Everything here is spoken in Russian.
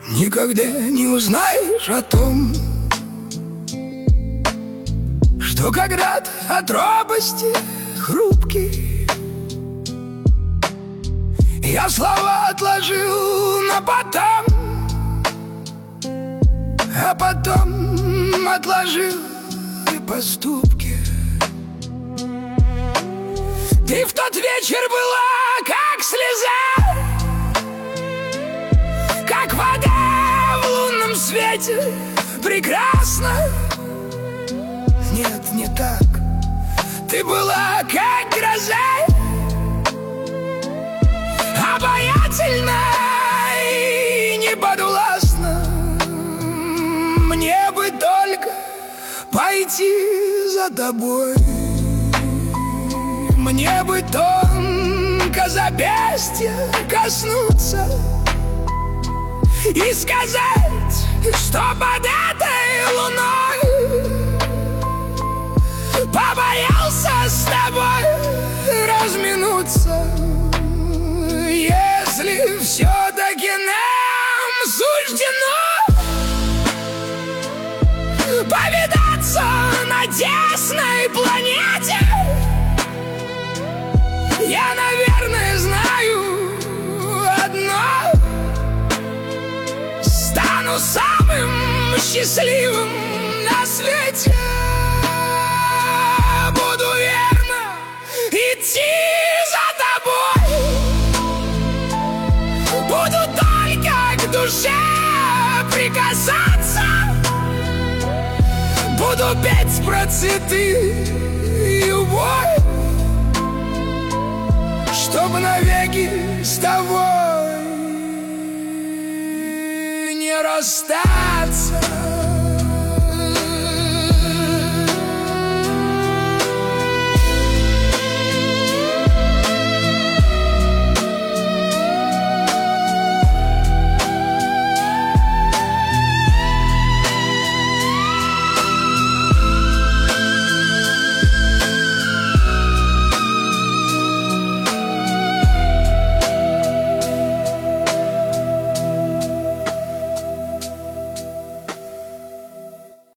Никогда не узнаешь о том, что когда-то от робости хрупкий я слова отложил на потом, а потом отложил и поступки. Ты в тот вечер была как слеза, как вода в лунном свете, прекрасно. Нет, не так. Ты была как гроза, обаятельна и неподвластна. Мне бы только пойти за тобой, мне бы тонко запястья коснуться и сказать, что под этой луной побоялся с тобой разминуться. Если все-таки нам суждено повидаться на тесной планете, я, наверное, знаю одно: стану самым счастливым на свете. Буду верно идти за тобой, буду только к душе прикасаться, буду петь про цветы и любовь, чтобы навеки с тобой не расстаться.